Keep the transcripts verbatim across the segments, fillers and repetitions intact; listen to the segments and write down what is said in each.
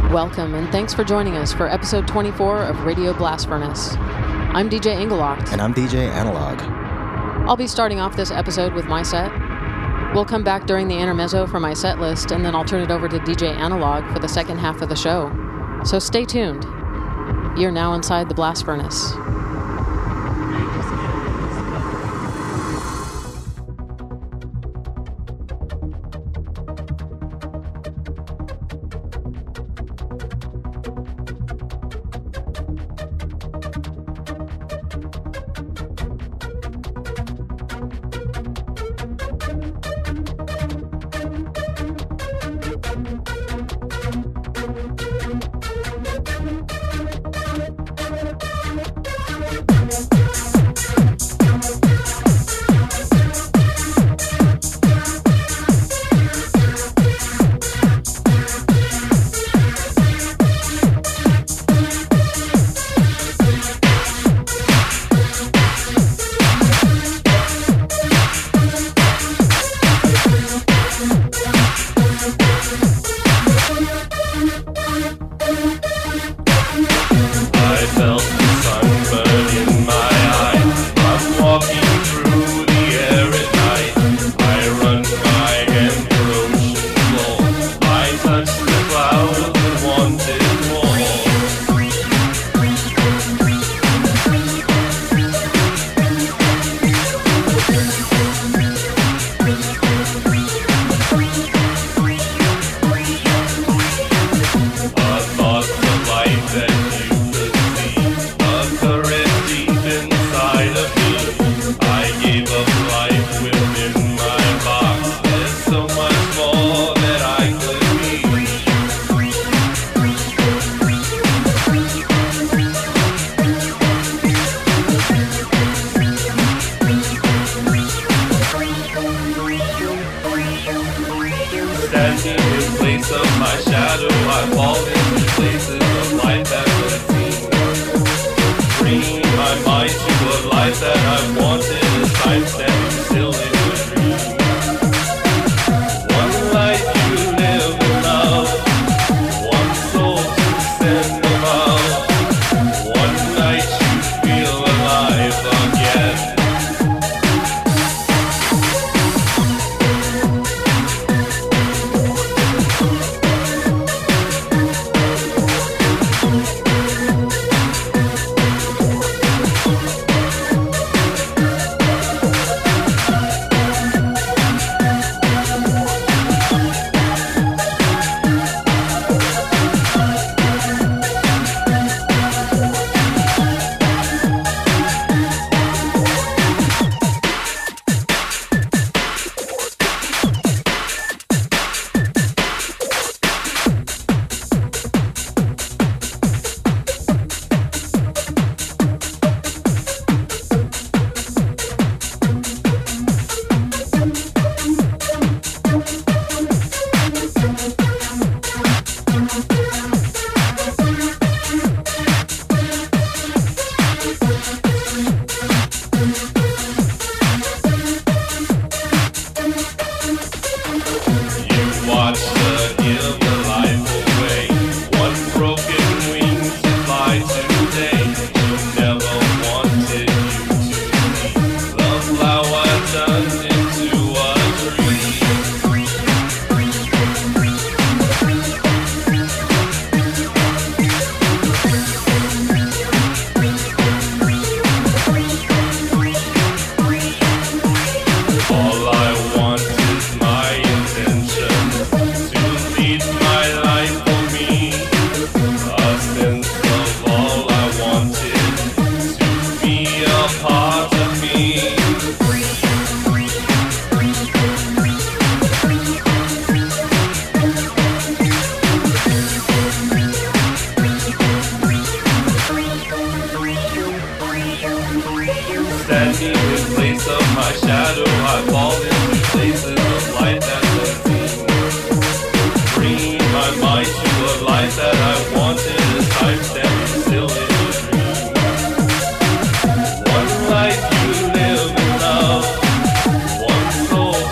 Welcome, and thanks for joining us for episode twenty-four of Radio Blast Furnace. I'm D J Engelocht. And I'm D J Analog. I'll be starting off this episode with my set. We'll come back during the intermezzo for my set list, and then I'll turn it over to D J Analog for the second half of the show. So stay tuned. You're now inside the Blast Furnace.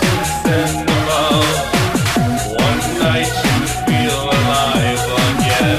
One night you feel alive again.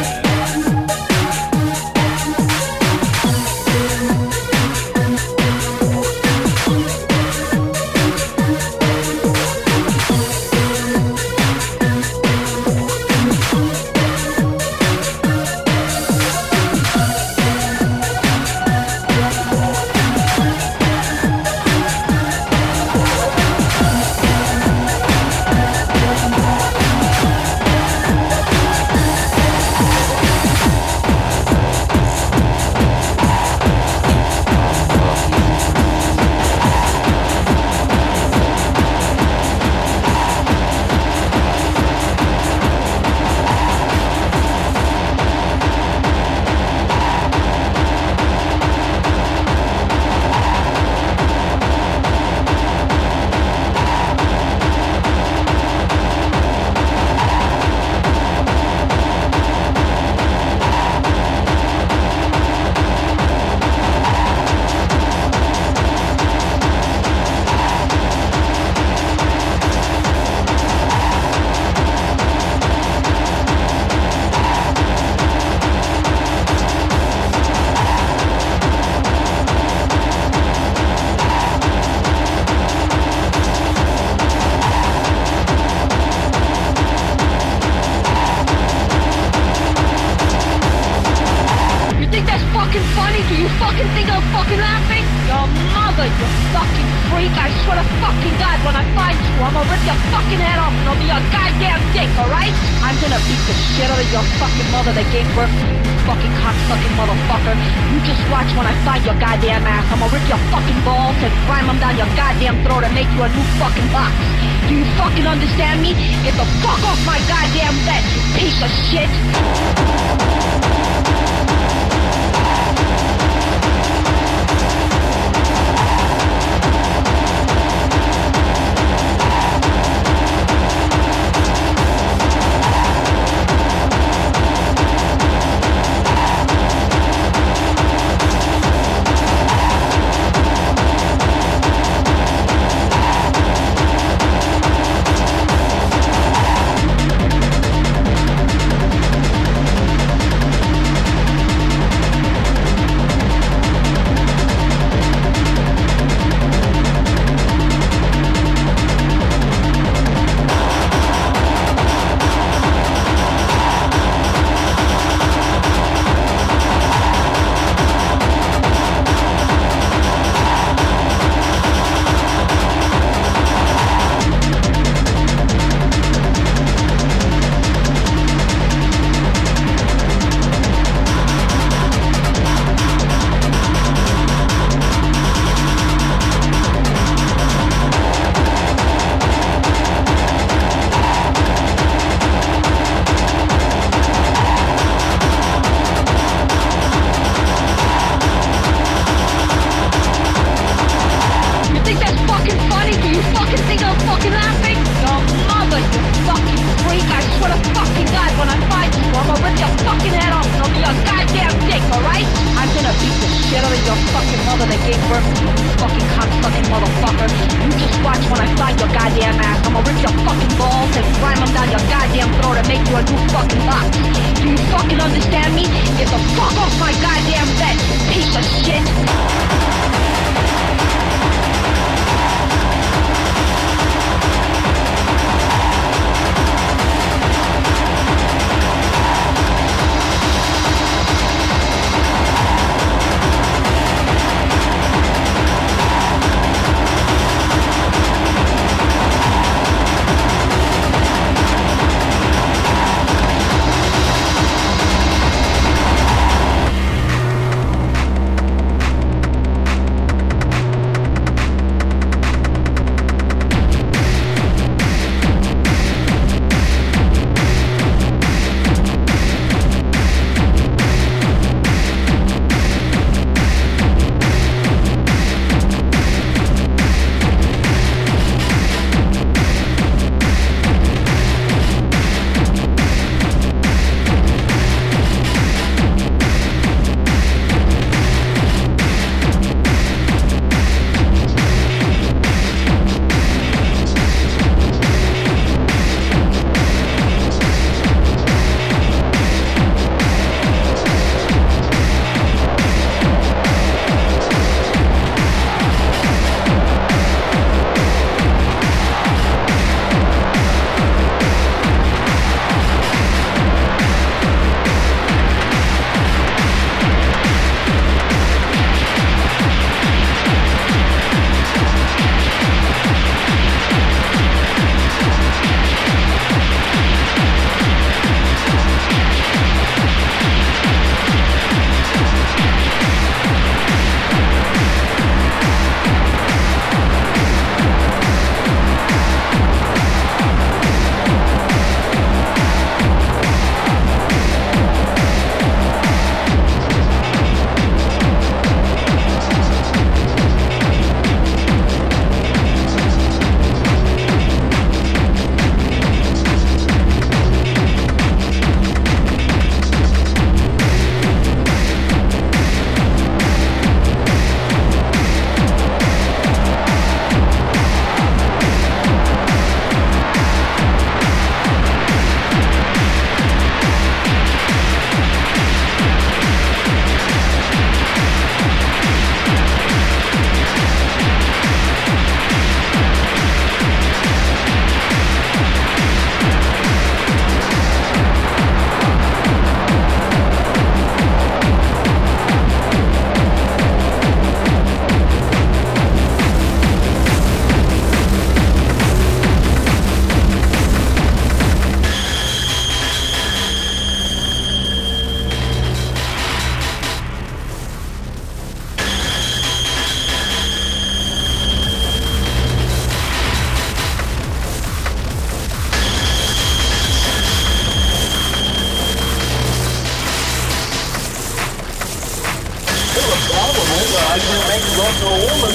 you fucking freak. I swear to fucking God, when I find you, I'm gonna rip your fucking head off and it'll be a goddamn dick, alright? I'm gonna beat the shit out of your fucking mother that gave birth to you, you fucking cocksucking motherfucker. You just watch when I find your goddamn ass. I'm gonna rip your fucking balls and climb them down your goddamn throat and make you a new fucking box. Do you fucking understand me? Get the fuck off my goddamn bed, you piece of shit!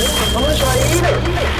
How much do I eat it?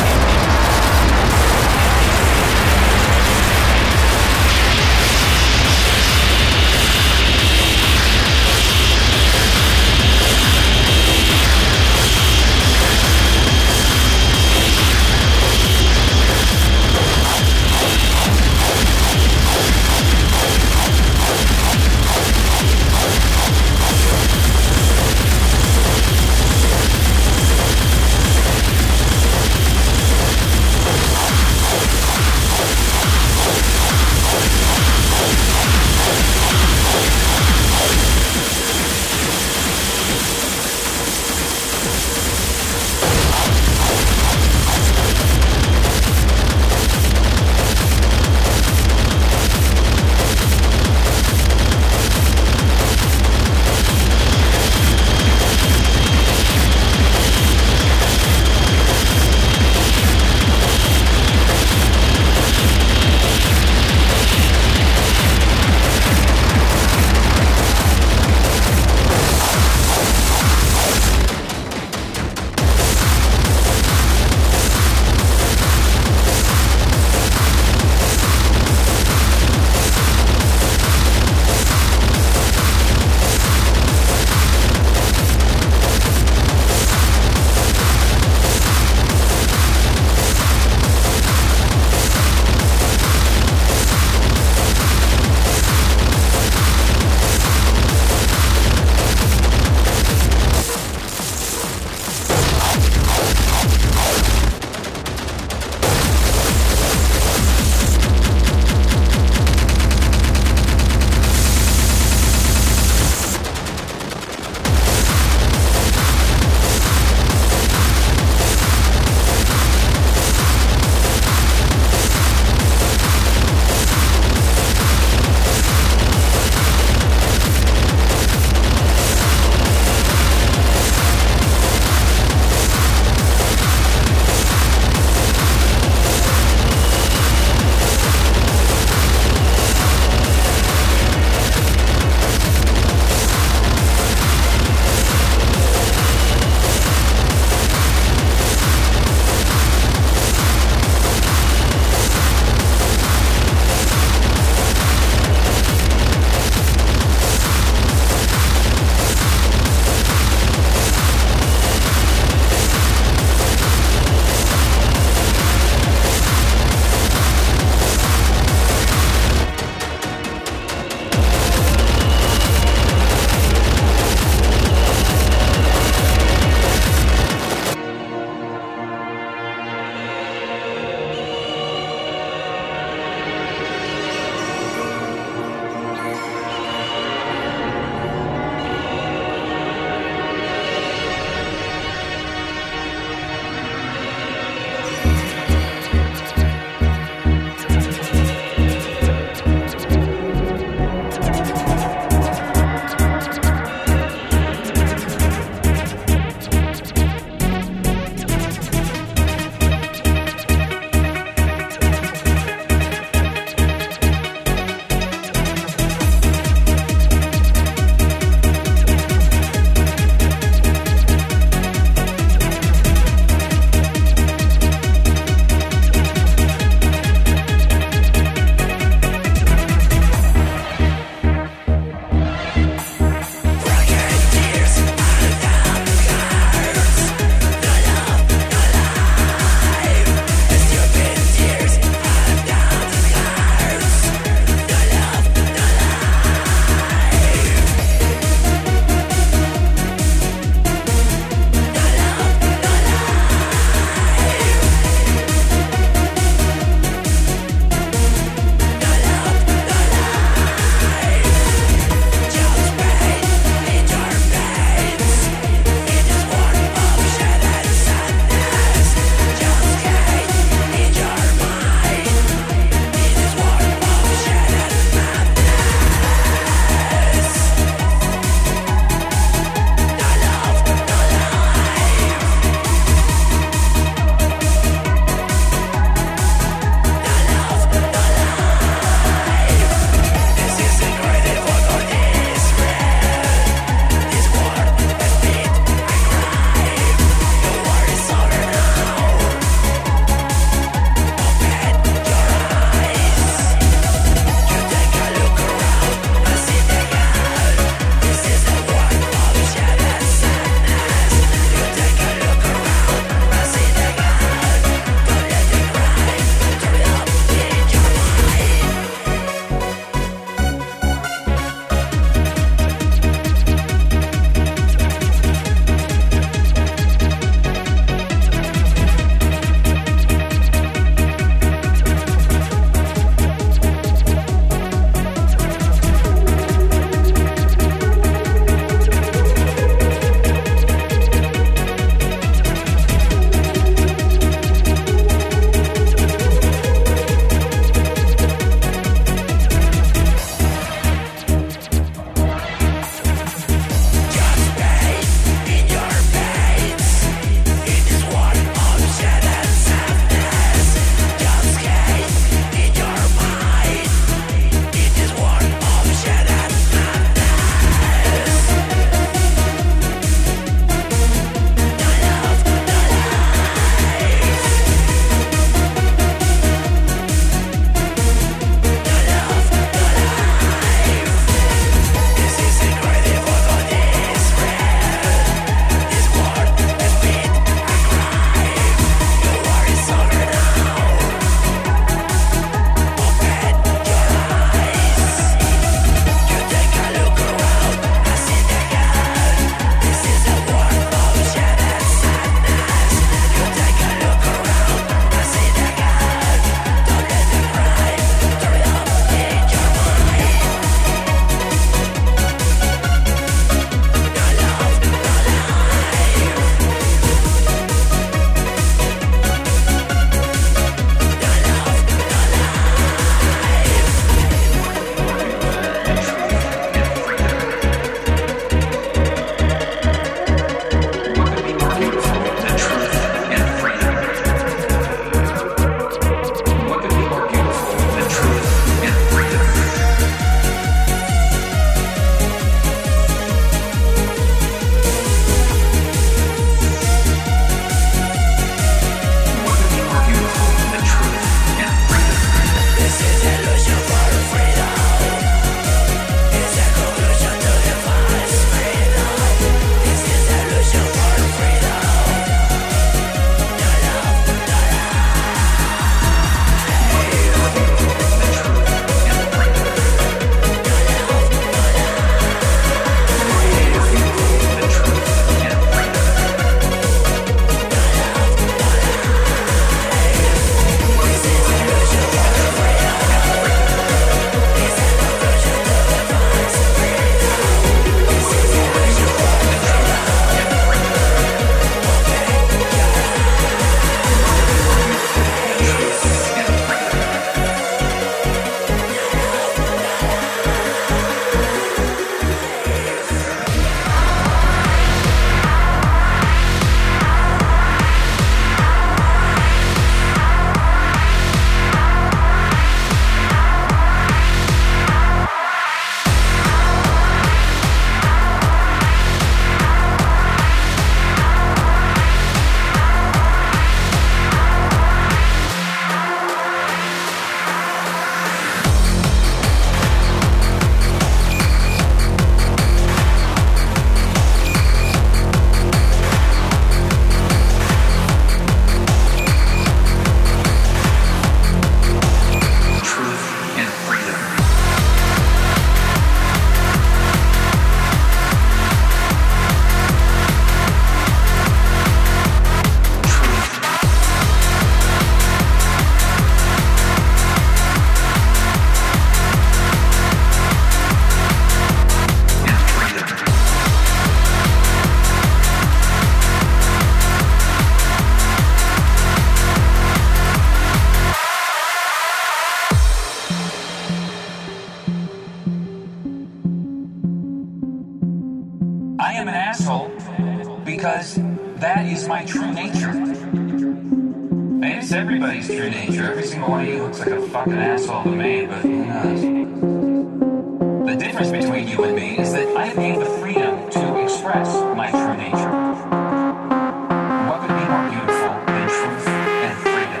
am an asshole because that is my true nature. And it's everybody's true nature. Every single one of you looks like a fucking asshole to me, but who knows? The difference between you and me is that I have gained the freedom to express my true nature. What could be more beautiful than truth and freedom?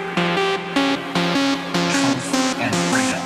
Truth and freedom.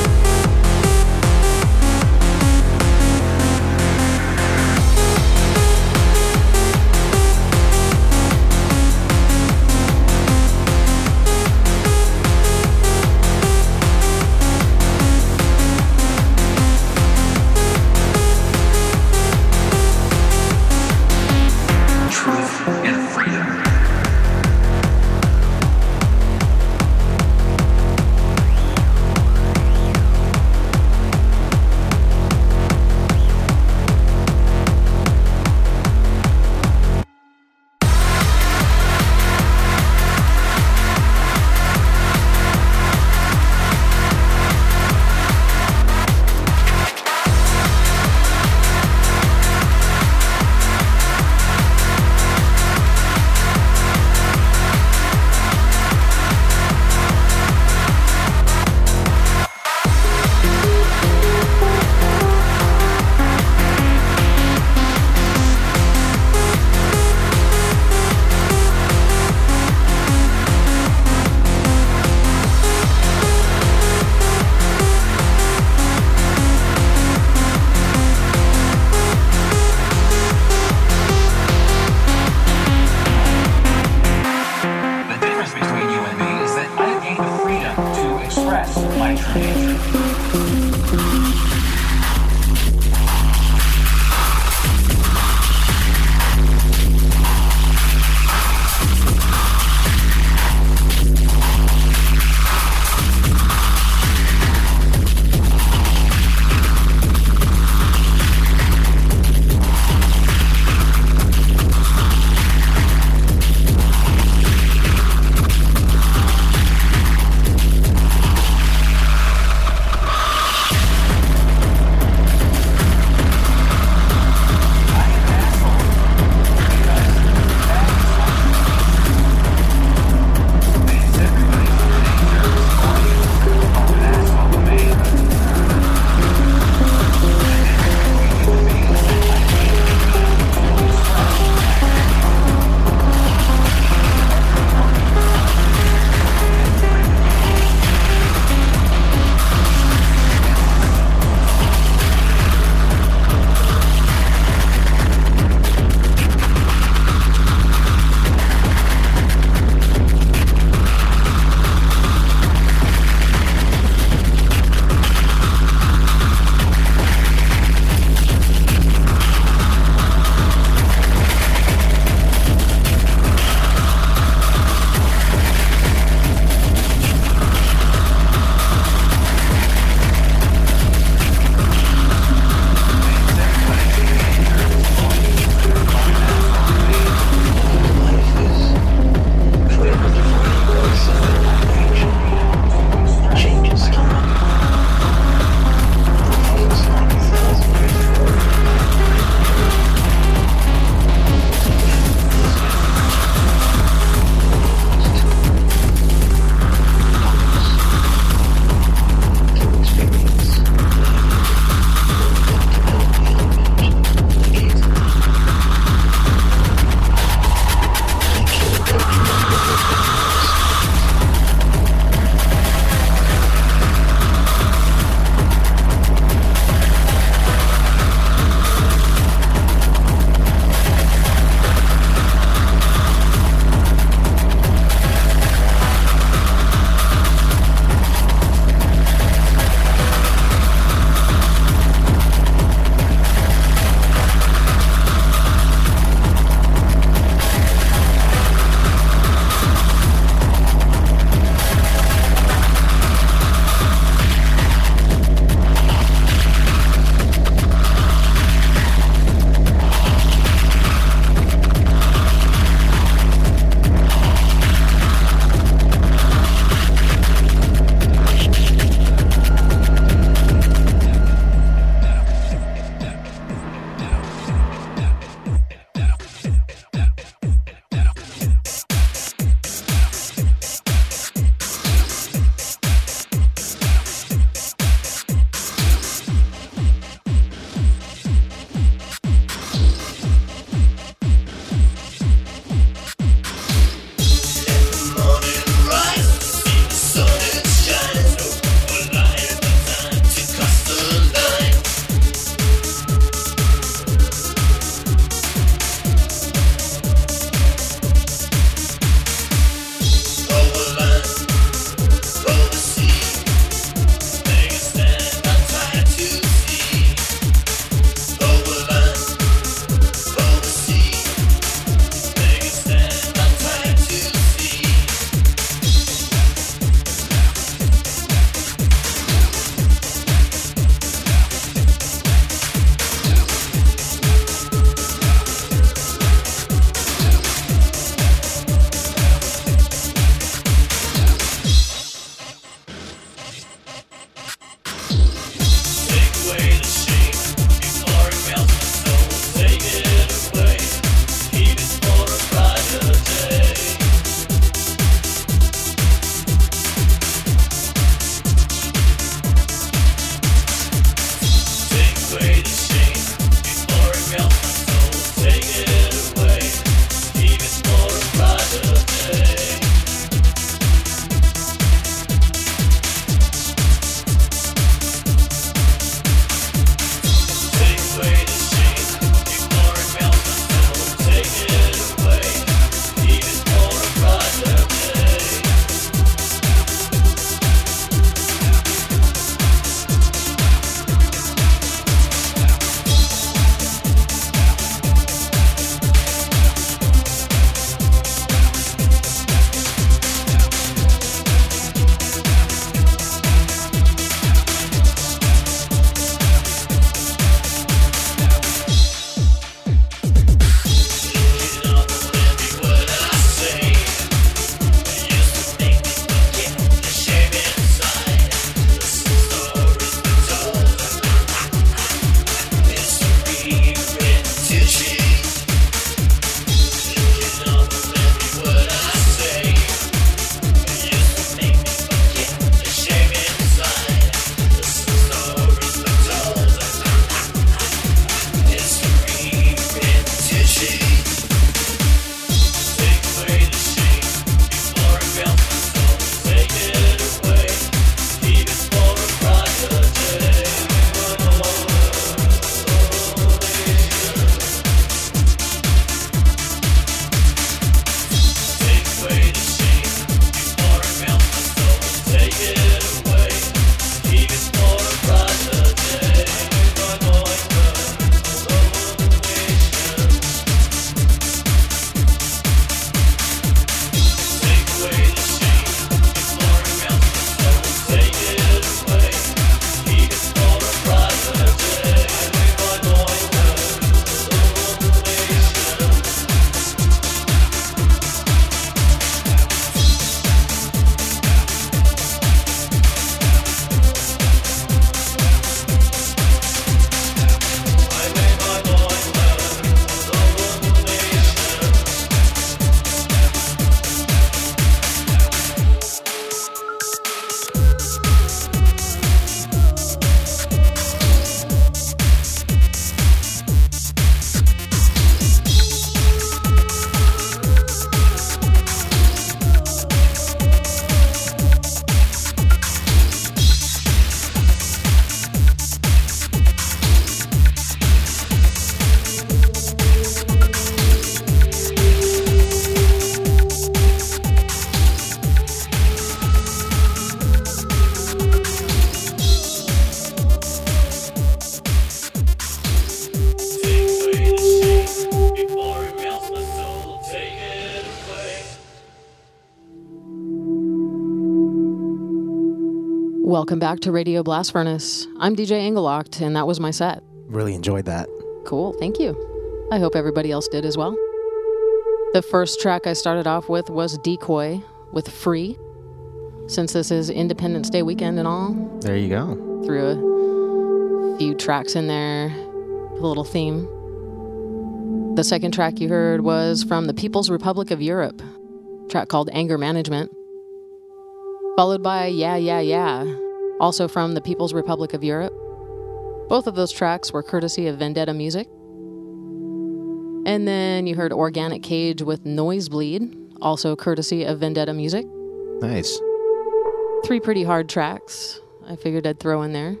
Welcome back to Radio Blast Furnace. I'm D J Engelocht, and that was my set. Really enjoyed that. Cool, thank you. I hope everybody else did as well. The first track I started off with was Decoy with Free. Since this is Independence Day weekend and all, there you go. Threw a few tracks in there, a little theme. The second track you heard was from the People's Republic of Europe, a track called Anger Management. Followed by Yeah, Yeah, Yeah, also from the People's Republic of Europe. Both of those tracks were courtesy of Vendetta Music. And then you heard Organic Cage with Noisebleed, also courtesy of Vendetta Music. Nice. Three pretty hard tracks I figured I'd throw in there.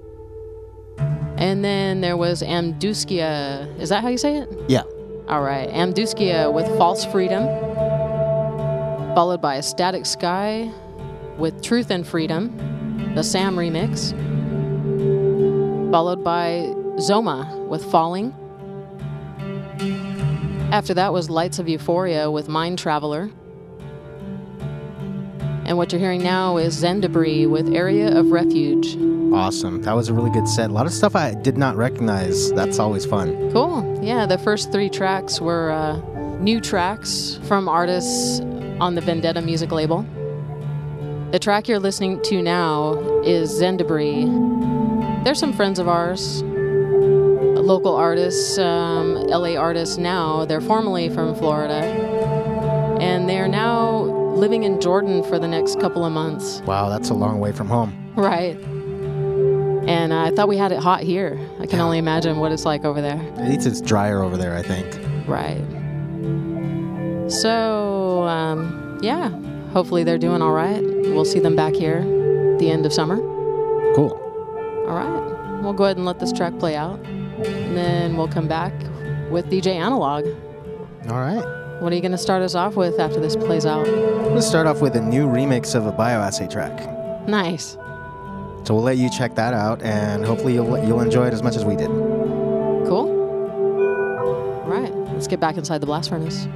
And then there was Amduskia. Is that how you say it? Yeah. All right. Amduskia with False Freedom. Followed by Static Sky with Truth and Freedom, the Sam remix. Followed by Zoma with Falling. After that was Lights of Euphoria with Mind Traveler. And what you're hearing now is Zen Debris with Area of Refuge. Awesome. That was a really good set. A lot of stuff I did not recognize. That's always fun. Cool. Yeah, the first three tracks were uh, new tracks from artists on the Vendetta Music label. The track you're listening to now is Zen Debris. They're some friends of ours, local artists, um, L A artists now. They're formerly from Florida, and they're now living in Jordan for the next couple of months. Wow, that's a long way from home. Right. And uh, I thought we had it hot here. I can only imagine what it's like over there. At least it's drier over there, I think. Right. So, um, yeah, hopefully they're doing all right. We'll see them back here at the end of summer. Cool. All right. We'll go ahead and let this track play out. And then we'll come back with D J Analog. All right. What are you going to start us off with after this plays out? I'm going to start off with a new remix of a Bioassay track. Nice. So we'll let you check that out, and hopefully you'll you'll enjoy it as much as we did. Cool. All right. Let's get back inside the blast furnace.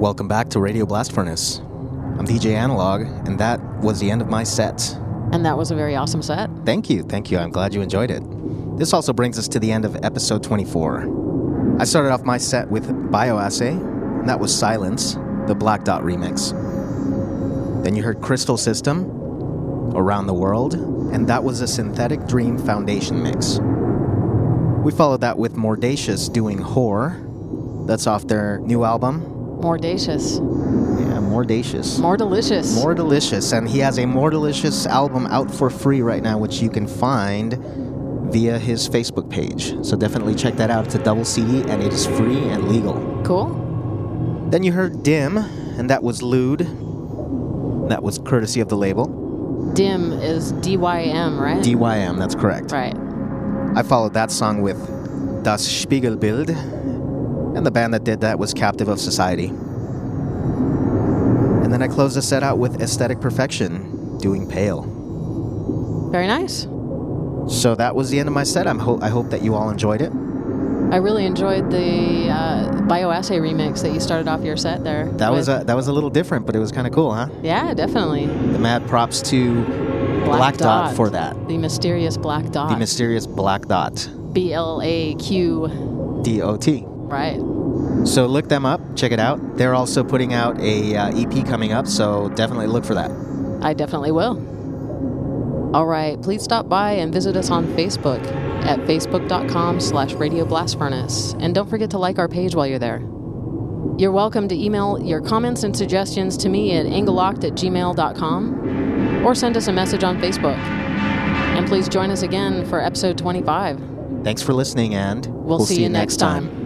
Welcome back to Radio Blast Furnace. I'm D J Analog, and that was the end of my set. And that was a very awesome set. Thank you, thank you. I'm glad you enjoyed it. This also brings us to the end of episode twenty-four. I started off my set with Bioassay, and that was Silence, the Black Dot remix. Then you heard Crystal System, Around the World, and that was a Synthetic Dream Foundation mix. We followed that with Mordacious doing Whore. That's off their new album. Mordacious. Yeah, Mordacious. More delicious. More Delicious. And he has a More Delicious album out for free right now, which you can find via his Facebook page. So definitely check that out. It's a double C D, and it is free and legal. Cool. Then you heard Dim, and that was Lewd. That was courtesy of the label. Dim is D Y M, right? D Y M, that's correct. Right. I followed that song with Das Spiegelbild, and the band that did that was Captive of Society. And then I closed the set out with Aesthetic Perfection, doing Pale. Very nice. So that was the end of my set. I'm ho- I hope that you all enjoyed it. I really enjoyed the uh, Bioassay remix that you started off your set there. That with. was a, that was a little different, but it was kind of cool, huh? Yeah, definitely. The mad props to Black, Black Dot. Dot for that. The mysterious Black Dot. The mysterious Black Dot. B L A Q D O T. Right. So look them up, check it out. They're also putting out a uh, E P coming up, so definitely look for that. I definitely will. All right, please stop by and visit us on Facebook at facebook.com slash Radio Blast Furnace. And don't forget to like our page while you're there. You're welcome to email your comments and suggestions to me at anglelocked at gmail dot com or send us a message on Facebook. And please join us again for episode twenty-five. Thanks for listening, and we'll, we'll see, see you next time. time.